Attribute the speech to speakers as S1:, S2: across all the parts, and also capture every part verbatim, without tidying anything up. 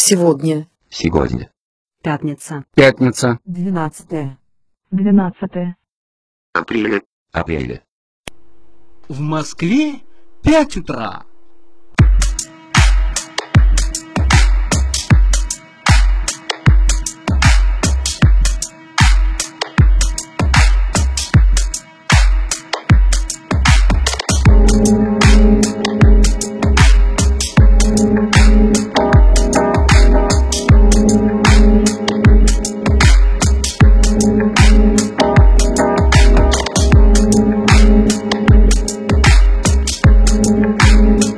S1: Сегодня.
S2: Сегодня.
S3: Пятница.
S4: Пятница.
S3: Двенадцатое. Двенадцатое.
S2: Апреля. Апреля.
S5: В Москве пять утра.
S2: Thank you.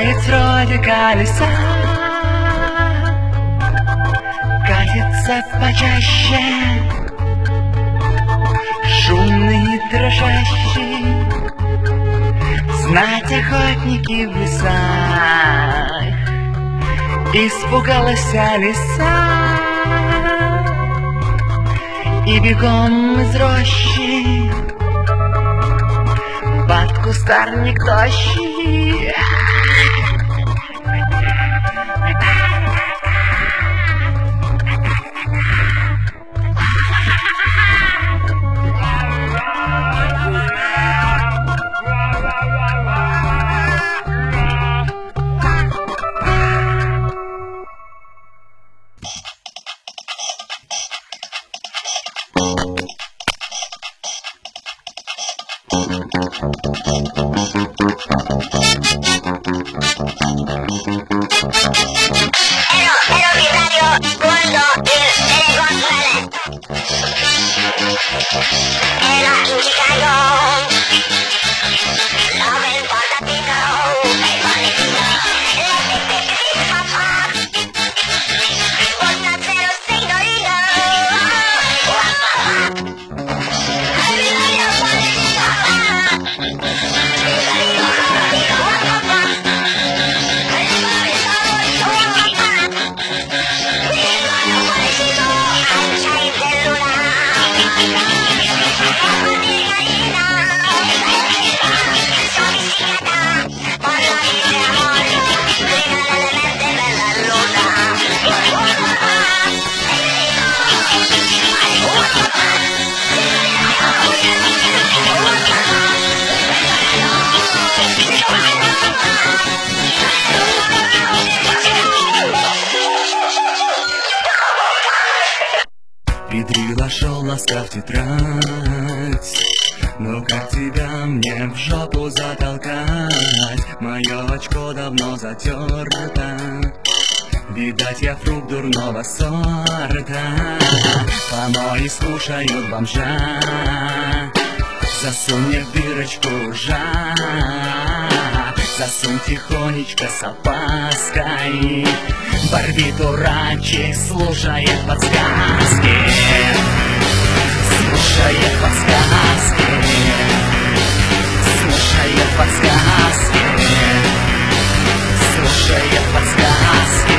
S1: Заяц вроде колеса катится почаще, шумный, дрожащий. Знать охотники в лесах, испугалась лиса и бегом из рощи под кустарник тощий.
S4: Педрила шел, ласкав тетрадь. Ну как тебя мне в жопу затолкать? Мое очко давно затерто. Видать, я фрукт дурного сорта. Помои слушают бомжа. Засунь мне в дырочку жа. Засунь тихонечко с опаской. Барбит дурачек слушает подсказки. Слушает подсказки. Слушает подсказки. Слушает подсказки.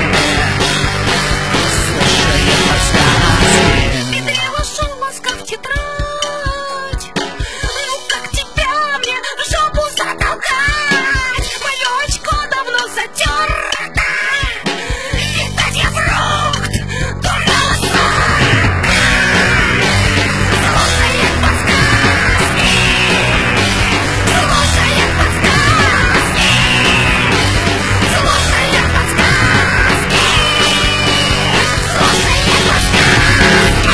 S4: Слушает подсказки.
S6: Педрила шел, ласкав тетрадь. Ну как тебя мне в жопу затолкать? Мое очко давно затерто. Видать, я фрукт дурного сорта. Слушает подсказки. Слушает подсказки. Слушает подсказки. Слушает подсказки.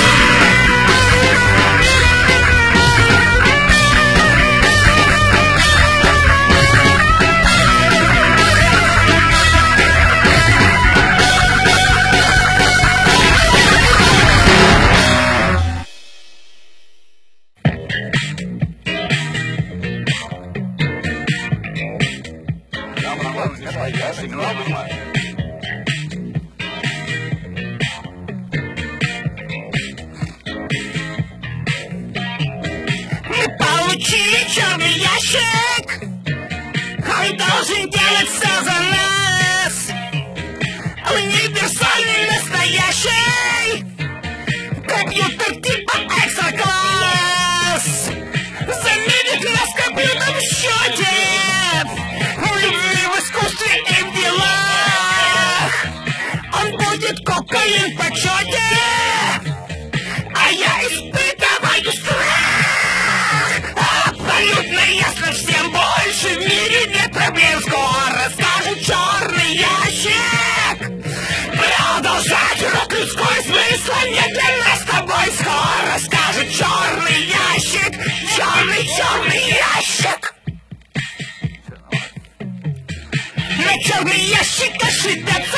S6: Мы получили черный ящик. Он должен делать все за нас. Универсальный, настоящий компьютер типа экстра-класс. Заменит нас в компьютерном счете. В любви, в искусстве и в делах. Он будет кокаин в почете. А я испытываю страх. Абсолютно ясно всем, больше в мире нет проблем. Скоро скажет черный ящик. Продолжать род людской смысла нет для нас с тобой. Скоро скажет черный ящик. Черный, черный ящик. На черный ящик ошибется,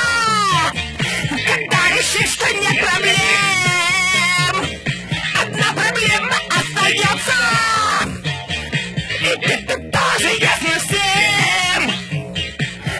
S6: когда решишь, что нет проблем. Одна проблема остается, и это тоже ясно всем.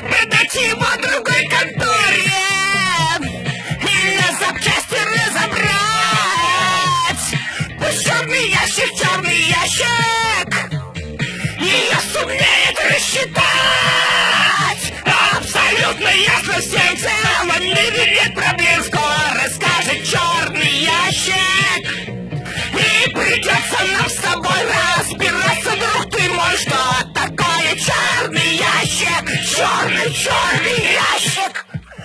S6: его в другой конторе и на запчасти разобрать. Пусть черный ящик, черный ящик ее сумеет рассчитать. Абсолютно ясно всем целом мире нет проблем. Скоро скажет черный ящик, и придется нам с тобой разбираться, друг ты мой, что такое черный ящик. Черный, черный ящик.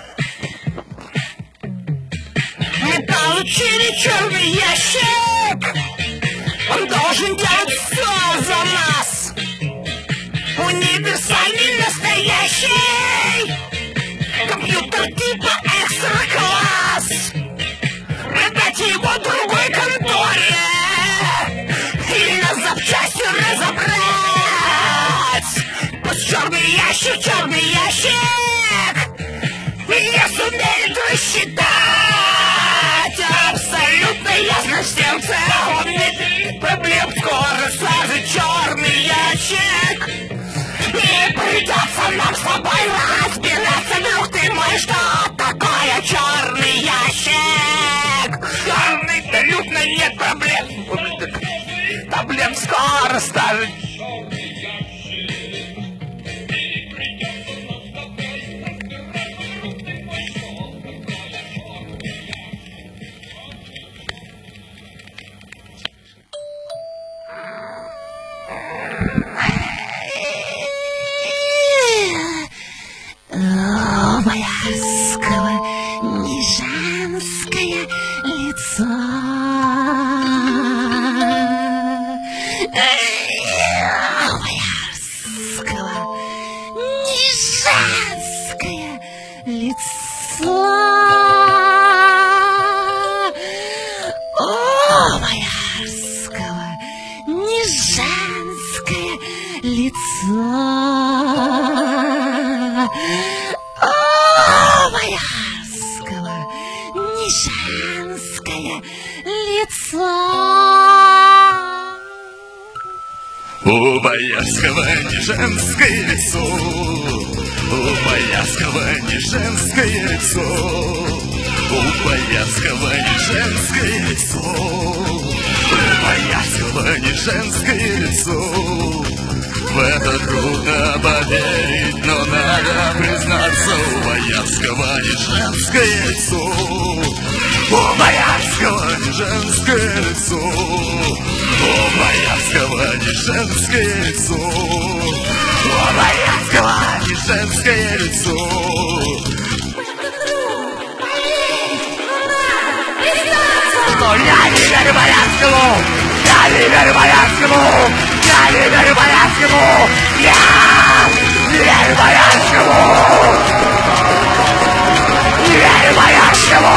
S6: Мы получили черный ящик. Он должен делать все за нас. Универсальный, настоящий компьютер типа экстра-класс. Продать его другой конторе и на запчасти разобрать. Пусть черный ящик, черный ящик ее сумеет рассчитать. Абсолютно ясно всем целом нет проблем. Скоро сразу черный ящик, и придется нам с тобой разбираться, друг ты мой, что такое черный ящик. Черный, абсолютно нет проблем. Проблем скоро станет.
S7: Ласково, не женское лицо. Ласково, не женское лицо. О, ласково, не женское лицо. Женское лицо.
S8: У Боярского не женское лицо. У Боярского не женское лицо. У Боярского не женское лицо. У Боярского не женское лицо. В это трудно поверить, но надо признаться, у Боярского не женское лицо. У Боярского не женское лицо. У Боярского не женское лицо. У Боярского не женское лицо.
S6: Но я не верю Боярскому! Я не верю Боярскому! Я не верю Боярскому! Я не верю Боярскому! Не верю Боярскому!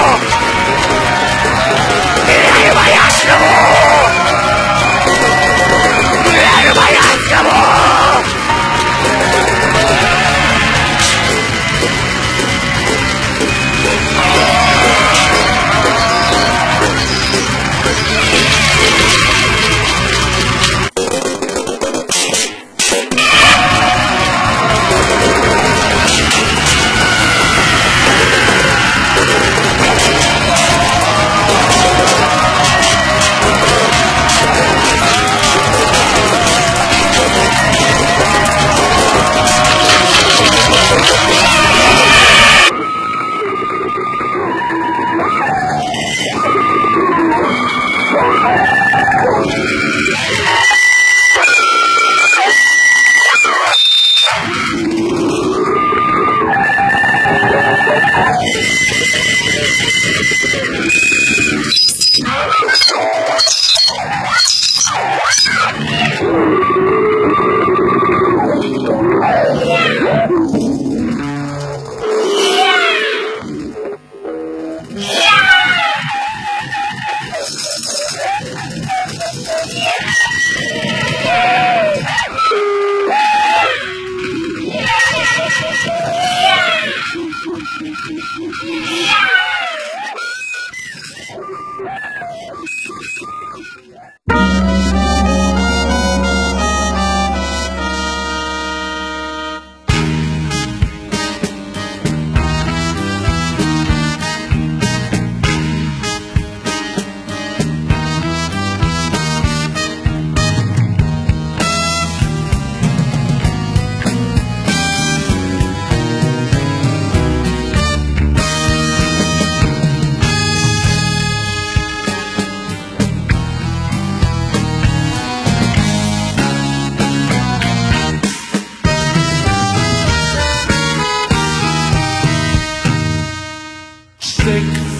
S6: Не верю Боярскому! Не верю Боярскому!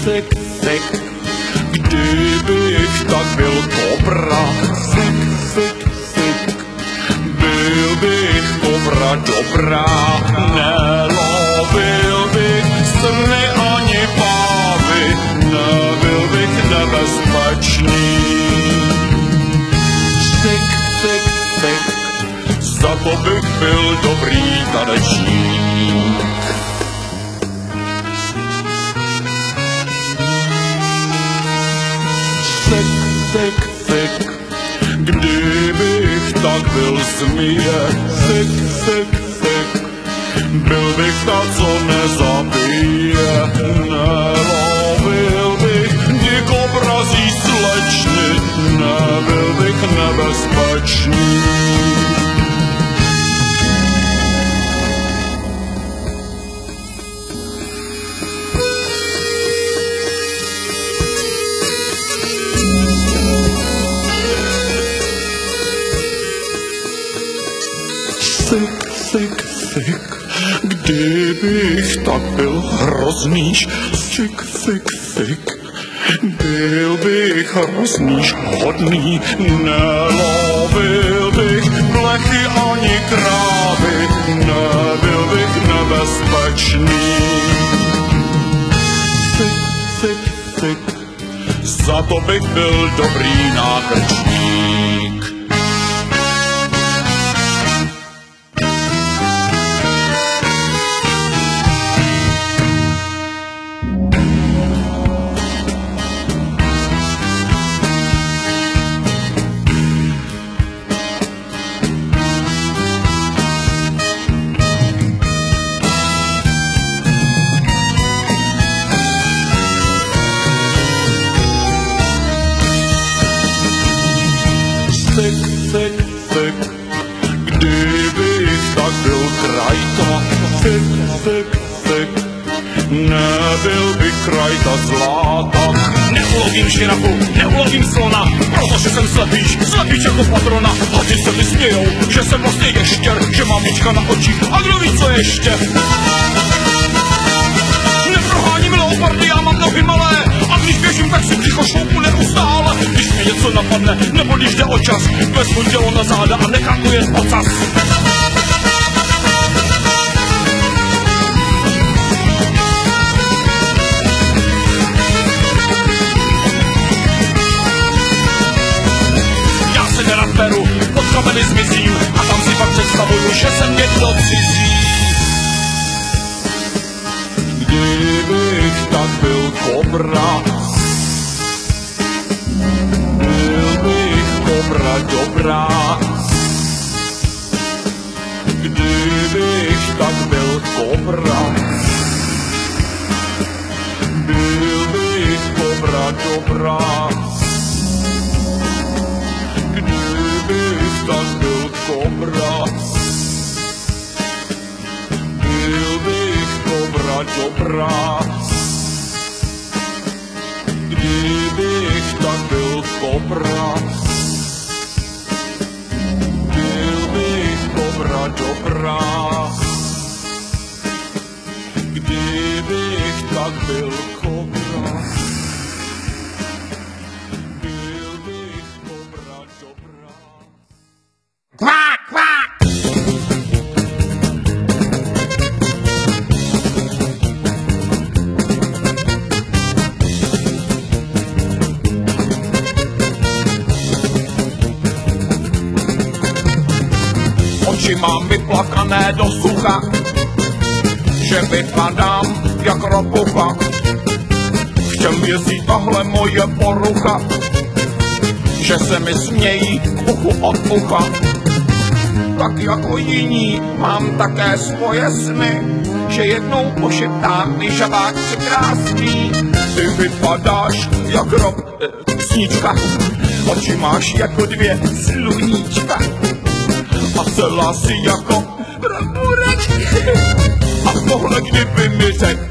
S8: syk, syk, kdybych tak byl kobra. Syk, syk, syk, byl bych kobra dobrá. Nelovil bych srny ani pávy, nebyl bych nebezpečný. Syk, syk, syk, za to bych byl dobrý tanečník. Syk, syk, syk, kdybych tak byl zmije. Syk, syk, syk, byl bych ta, co nezabije. Nelovil bych dikobrazí slečny, nebyl bych nebezpečný. Syk, syk, syk, kdybych tak byl hrozný. Syk, syk, syk, byl bych hrozný, hodný. Nelovil bych blechy ani krávy, nebyl bych nebezpečný. Syk, syk, syk, za to bych byl dobrý nákrčník. Syk, syk, syk, kdybych tak byl krajta. Syk, syk, syk, nebyl bych krajta zláta. Neulovím žirafu, neulovím slona, protože jsem slepíč, slepíč jako patrona. A ty se mi smějou, že jsem vlastně ještěr, že mám víčka na očích a kdo ví co ještě. Neproháním leopardy, já mám nohy malé, a když běžím, tak si břicho šloupu neustále. Když mě něco napadne, nebo když jde o čas, vezmu tělo na záda a nechám to jet ocas. Já se nerad beru, pod kameny zmizím, a tam si pak představuju, že jsem někdo cizí. Kdybych tak byl kobra, byl bych kobra dobrá. Kdybych tak byl kobra, byl bych kobra dobrá. Kdybych tak byl kobra, byl bych kobra dobrá. Kdybych tak byl kobra, byl bych kobra dobrá. Kdybych tak byl kobra, byl bych kobra dobrá.
S6: Kvák, kvák!
S8: Oči mám vyplakané do sucha, že vypadám jak ropucha. V čem vězí tahle moje porucha, že se mi smějí k uchu od ucha. Tak jako jiní mám také svoje sny, že jednou pošeptám, ty žabák překrásný. Ty vypadáš jak rob, eh, sníčka, oči máš jako dvě sluníčka. A celá si jako bramburek. A tohle kdyby mi řek,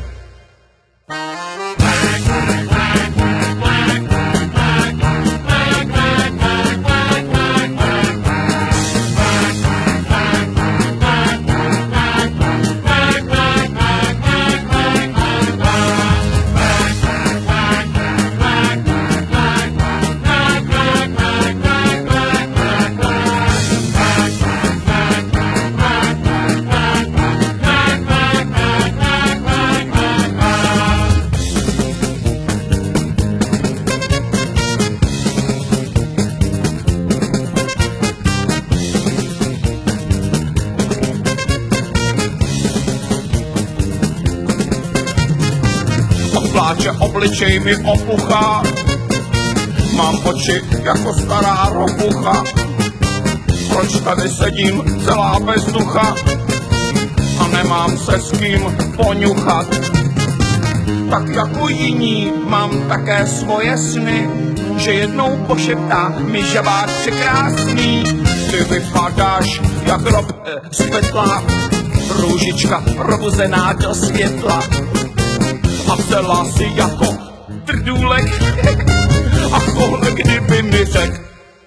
S8: pláče, obličej mi opuchá. Mám oči jako stará ropucha. Proč tady sedím celá bez ducha a nemám se s kým poňuchat? Tak jako jiní mám také svoje sny, že jednou pošeptá mi žabák překrásný. Ty vypadáš jak rob eh, z pytla, růžička probuzená do světla a celá si jako trdůlek. A tohle kdyby mi řek,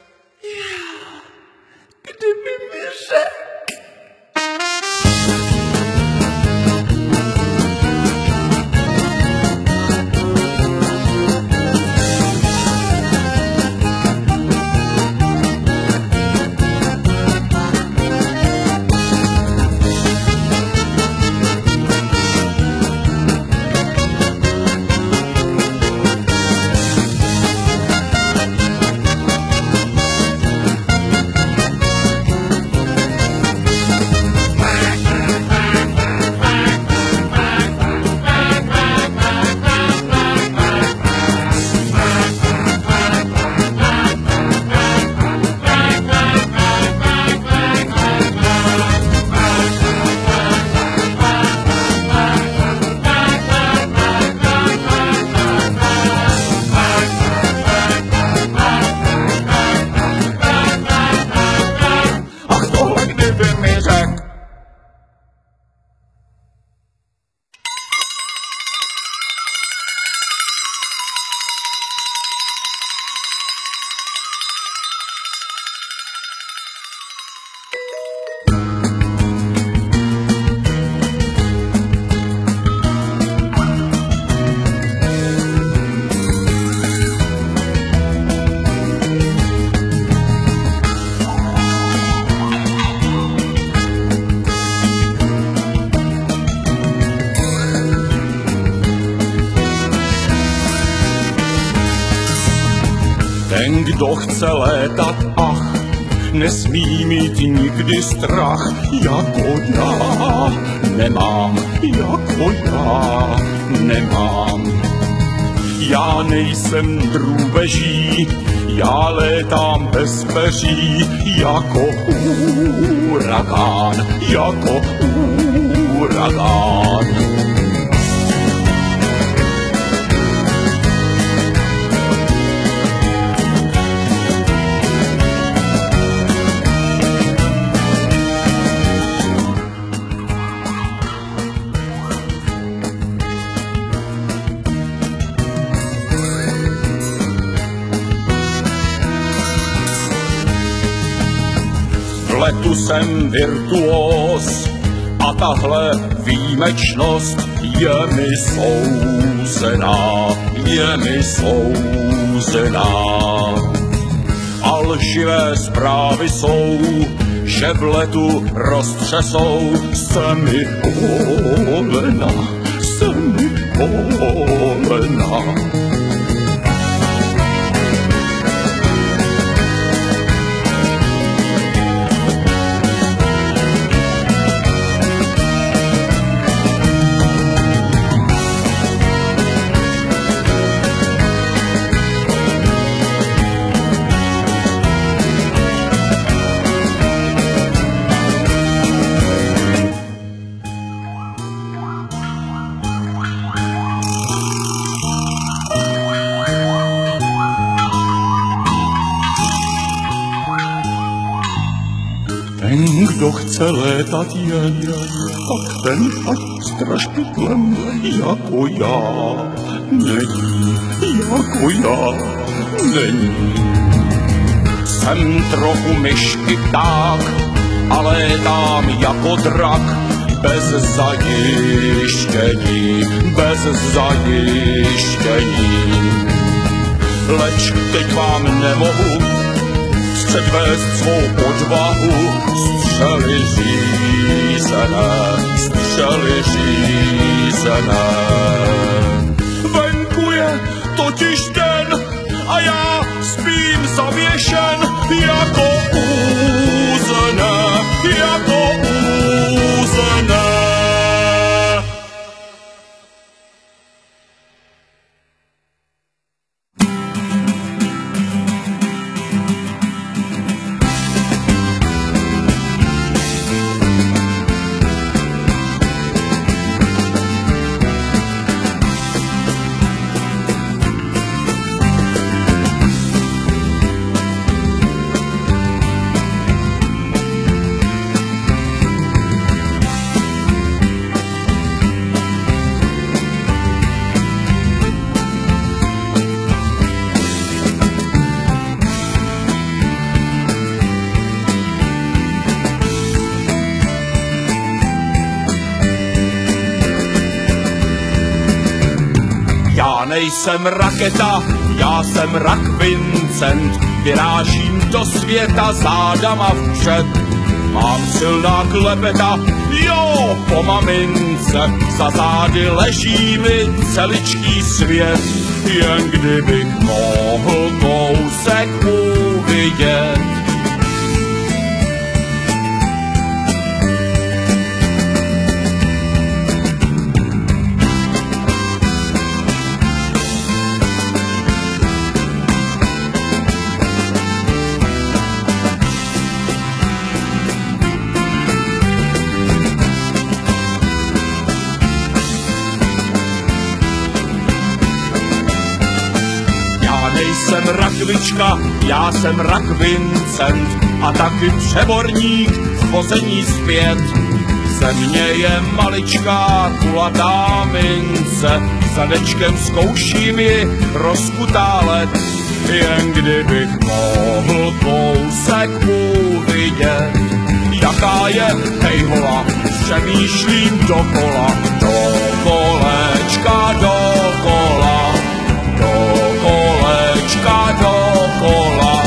S8: kdyby mi řek. Ten, kdo chce létat, ach, nesmí mít nikdy strach, jako já nemám, jako já nemám. Já nejsem drůbeží, já létám bez peří, jako uragán, jako uragán. Letu jsem virtuós a tahle výjimečnost je mi souzená, je mi souzená. A lživé zprávy jsou, že v letu roztřesou, se mi kolena, se mi kolena. Ten, kdo chce létat jen, tak ten ať strašpytlem jako já není, jako já není. Jsem trochu myš i pták a létám jako drak, bez zajištění, bez zajištění. Leč teď vám nemohu předvést svou odvahu, střely řízené, střely řízené. Venku je totiž den a já spím zavěšen jako úzené, jako úzené. nejsem raketa, já jsem rak Vincent, vyrážím do světa zádama vpřed. Mám silná klepeta, jo, po mamince, za zády leží mi celičký svět. Jen kdybych mohl kousek uvidět. Jsem rakvička, já jsem rak Vincent a taky přeborník v vození zpět. Země je maličká, kulatá mince, zadečkem zkouším ji rozkutálet. Jen kdybych mohl kousek uvidět, jaká je hejhola, přemýšlím dokola, do kolečka dokola, do kolečka dokola.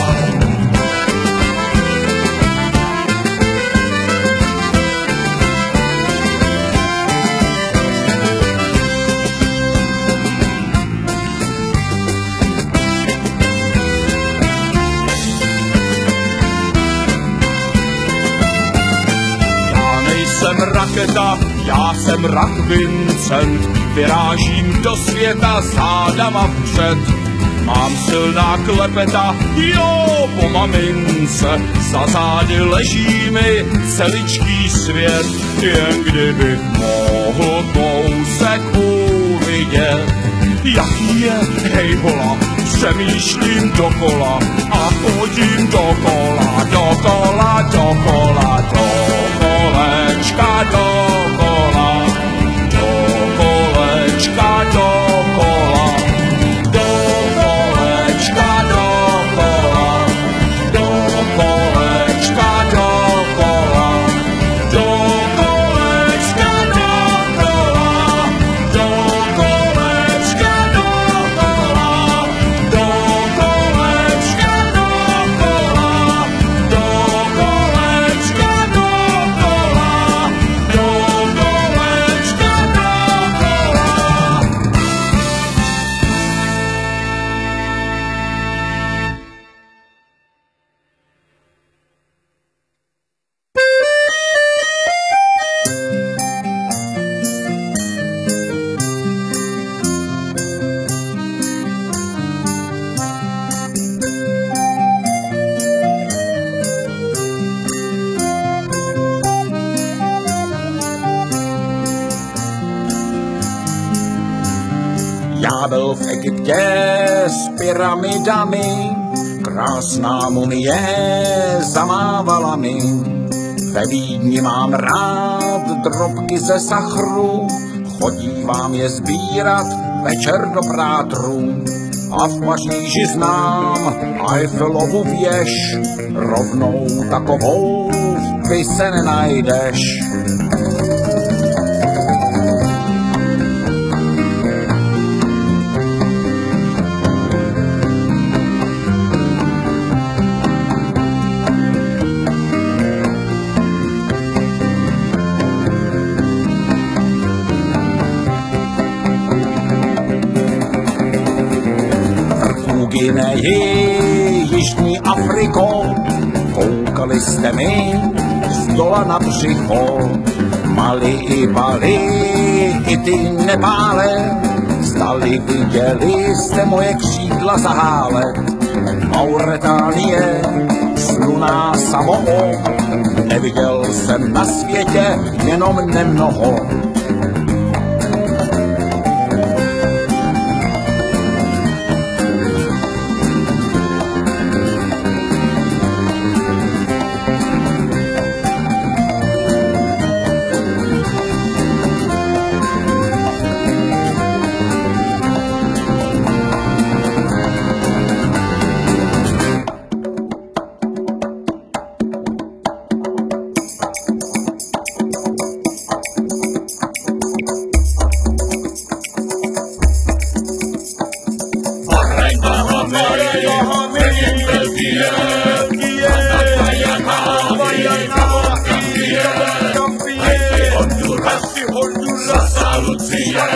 S8: Já nejsem raketa, já jsem rak Vincent, vyrážím do světa zádama vpřed. Mám silná klepeta, jo, po mamince, za zády leží mi celičký svět. Jen kdybych mohl kousek uvidět, jaký je hejhola, přemýšlím dokola a chodím dokola, dokola, dokola, do kolečka dokola, do kolečka dokola. Já byl v Egyptě s pyramidami, krásná mumie zamávala mi. Ve Vídni mám rád drobky ze sachru, chodívám je sbírat večer do prátru. A v Paříži znám Eiffelovu věž, rovnou takovou ty se nenajdeš. Guineji, Jižní Afriko, koukali jste mi z dola na břicho. Mali i Bali, i ty Nepále, zdali viděli jste moje křídla zahálet. Mauretánie, sluná Samoo, neviděl jsem na světě jenom nemnoho. Lucie,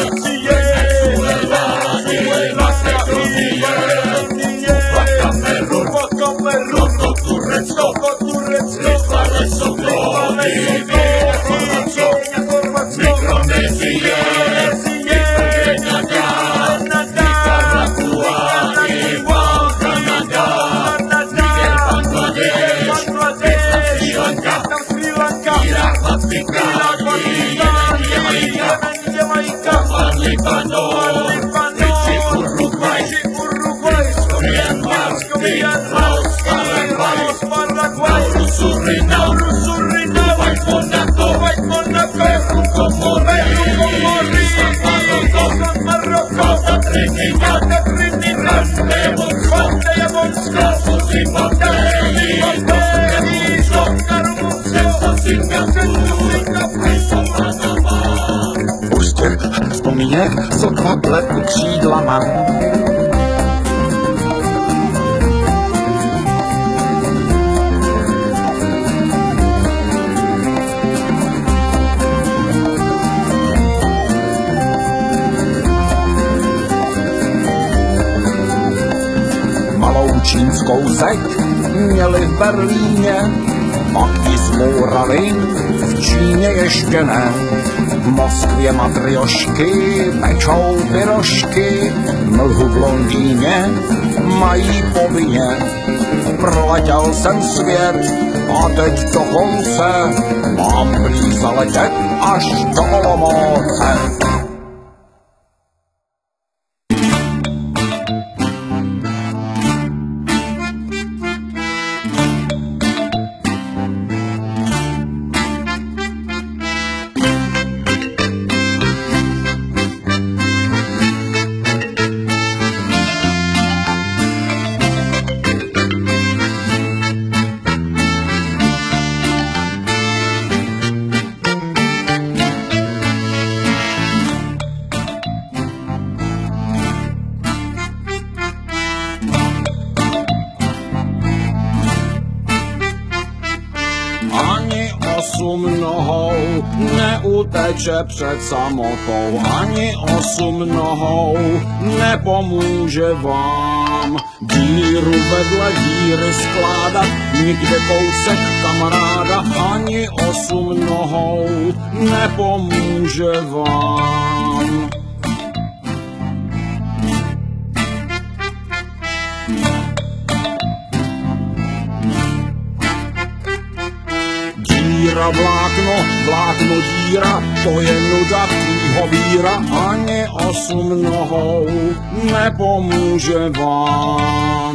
S8: Laska Lucie, Kupa Kamerun, Koko Turecko, Litva Lesotho, Chorvatsko, Mikronezie, Kanada, Nicaragua, Nepal, Kanada, Niger, Bangladesh, Sri Lanka, Irak, Vatikan, Jamaica, Japan, Libanon, Uruguay, Myanmar, Laos, Paraguay, Suriname, Kuwait, Monaco, Peru, Comoros, San Marocco, Trinidad, Montenegro, Zimbabwe,
S9: Prostě vzpomínek, sotva pletu křídlama. Malou čínskou zeď měli v Berlíně, pak ji zmourali, v Číně ještě ne. V Moskvě matriošky pečou pyrošky, mlhu v Londýně mají povinně. Proletěl jsem svět a teď dokonce mám prý zaletět až do Olomouce. Ani osm nohou neuteče před samotou, ani osm nohou nepomůže vám. Díru vedle díry skládat, nikde kousek kamaráda, ani osm nohou nepomůže vám. Díra vlákno, vlákno díra, to je nuda tvýho víra, ani osm nohou nepomůže vám.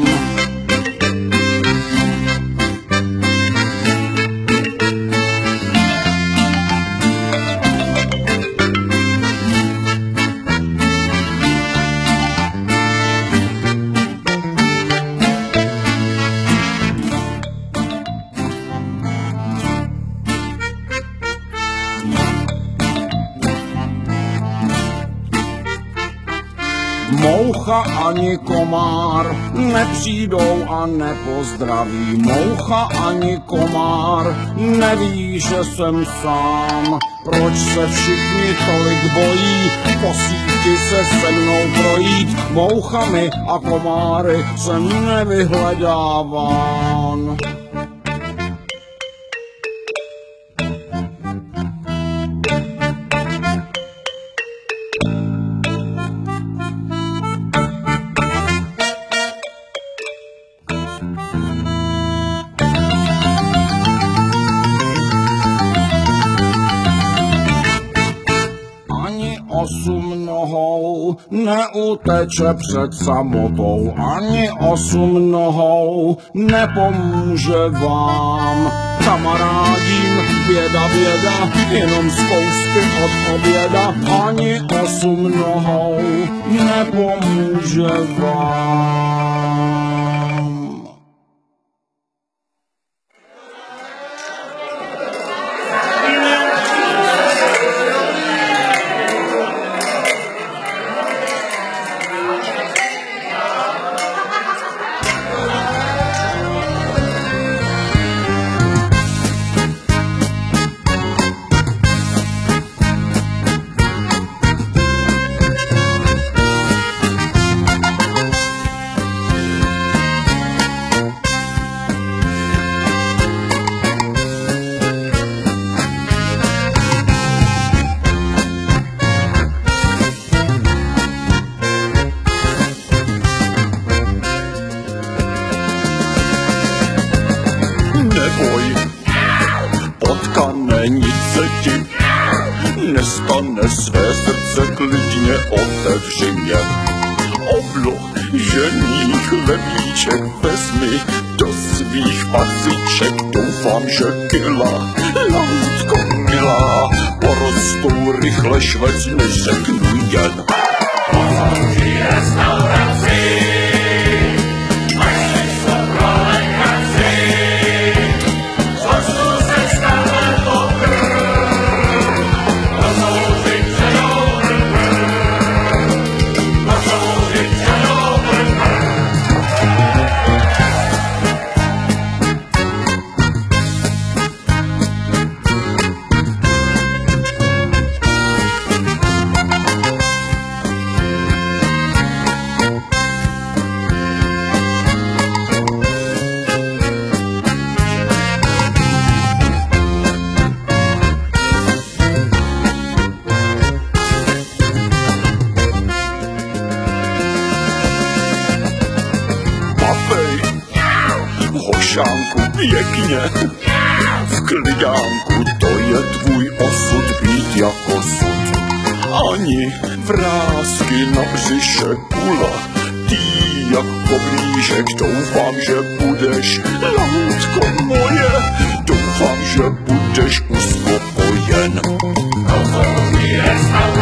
S9: Moucha ani komár nepřijdou a nepozdraví. Moucha ani komár neví, že jsem sám. Proč se všichni tolik bojí po síti se se mnou projít? Mouchami a komáry jsem nevyhledáván. Osm nohou neuteče před samotou, ani osm nohou nepomůže vám. Kamarádím, běda, běda, jenom z kousky od oběda, ani osm nohou nepomůže vám. pane, své srdce klidně otevři mě. Obložený chlebíček vezmi do svých paciček, doufám, že kila, lautko milá, porostou rychle švec, neřeknu jen. Otevři restauraci, mají se pro lékaři, zlostu se stane to krv, rozloužit předou brr, rozloužit předou brr. Hošánku pěkně, v klidánku, to je tvůj osud být jako sud. Ani vrásky na břiše kula, ty jako blížek, doufám, že budeš, lautko moje, doufám, že budeš uspokojen. Rozhodný restaurace.